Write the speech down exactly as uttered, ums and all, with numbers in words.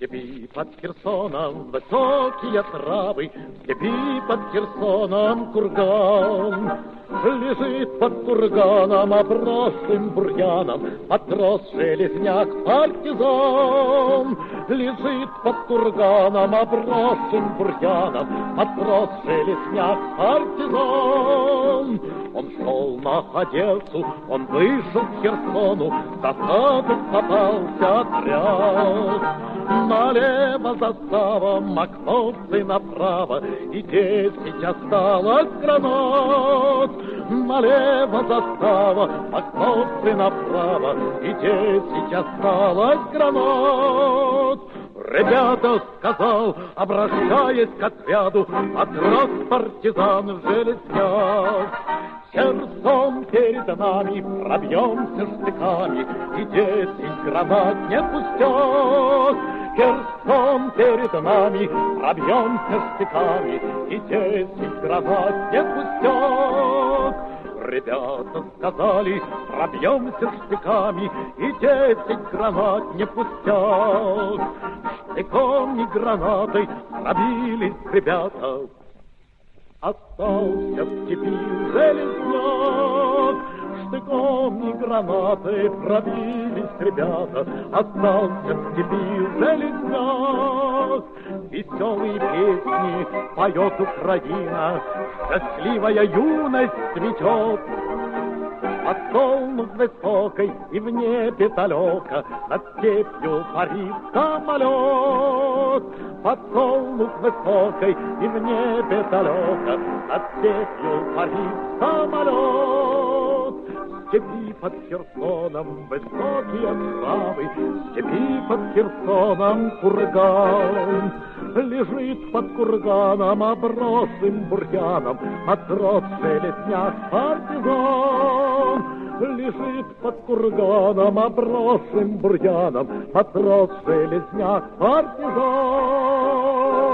степи под Херсоном высокие травы, в степи под Херсоном курган. Лежит под курганом, обросшим бурьяном, матрос железняк партизан. Лежит под курганом, обросшим бурьяном, матрос железняк партизан. Он шел на Одессу, он вышел к Херсону, в засаду попался отряд. Налево застава, макновцы направо, и десять осталось гранат. Налево застава, макновцы направо, и десять осталось гранат. Ребята, сказал, обращаясь к отряду, матрос партизан железняк. Херсон перед нами, пробьемся штыками, и десять гранат не пустят. Херсон перед нами, пробьемся штыками, и десять гранат не пустят. Ребята сказали, пробьемся штыками, и десять гранат не пустят. Штыком и гранатой пробились ребята. Остался в степи железняк, штыком и гранатой пробились ребята. Остался в степи железняк. Веселые песни поет Украина, счастливая юность цветет. Под солнух высокой и в небе далеко над степью парит самолет. Под солнух высокой и в небе далеко над степью парит самолет. В степи под Херсоном высокие травы, в степи под Херсоном курган. Лежит под курганом, обросшим бурьяном, матрос железняк партизан. Лежит под курганом, обросшим бурьяном, матрос железняк партизан.